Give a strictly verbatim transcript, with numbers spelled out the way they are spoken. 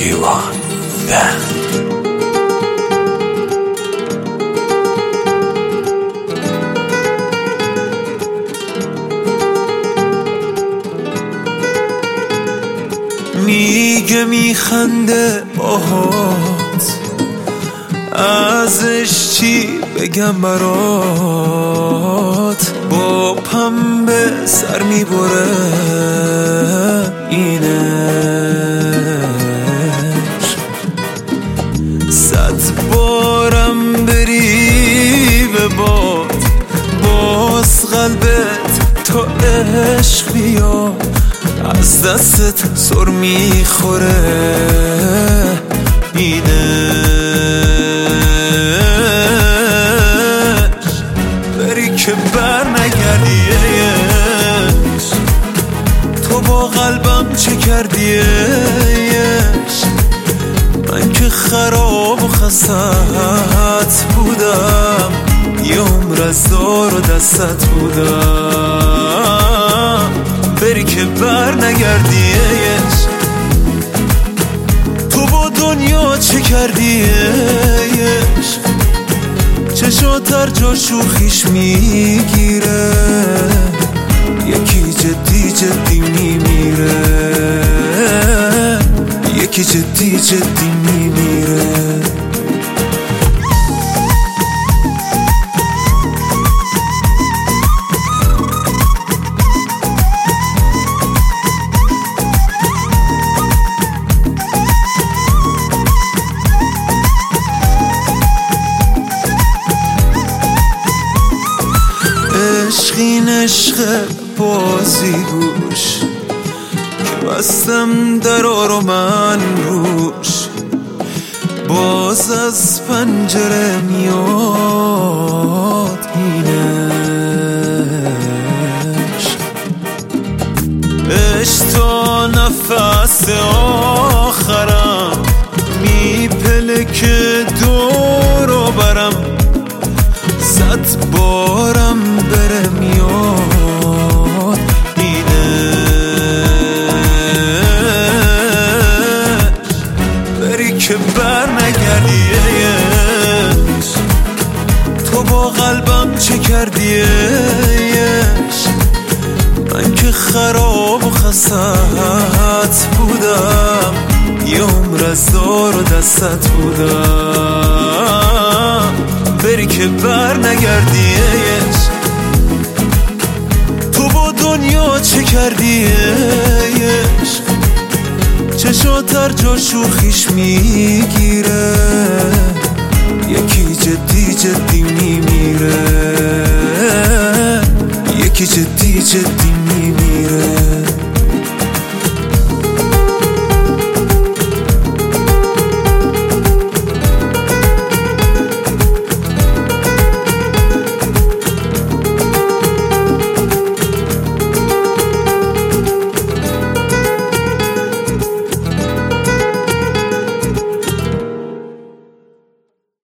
جیوان ده میگه میخنده باهات، ازش چی بگم برات؟ با پنبه سر میبره اینش، صد بارم بری به باد باز قلبت تا عشق بیاد، از دستت سر میخوره اینش. بری که بر نگردیش، تو با قلبم چه کردیش؟ من که خراب و خستت بودم، یه عمر از دار و دستت بودم. بری که بر نگردیش، تو با دنیا چه کردیش؟ چشات هر جا شوخیش میگیره، یکی جدی جدی میمیره، یکی جدی جدی میمیره. عشقین عشق بازی گوش که بستم درا رو من روش، باز از پنجره میاد اینش. عشق تا نفس آخرم میپلکه دور و برم، صد بارم بره میاد اینش. بری که بر نگردیش، تو با قلبم چه کردیش؟ من که خراب و خستت بودم، یه عمر از دار و دستت بودم. بری که بر نگردیش، تو با دنیا چه کردیش؟ چشات هر جا شوخیش میگیره، یکی جدی جدی میمیره، یکی جدی جدی میمیره.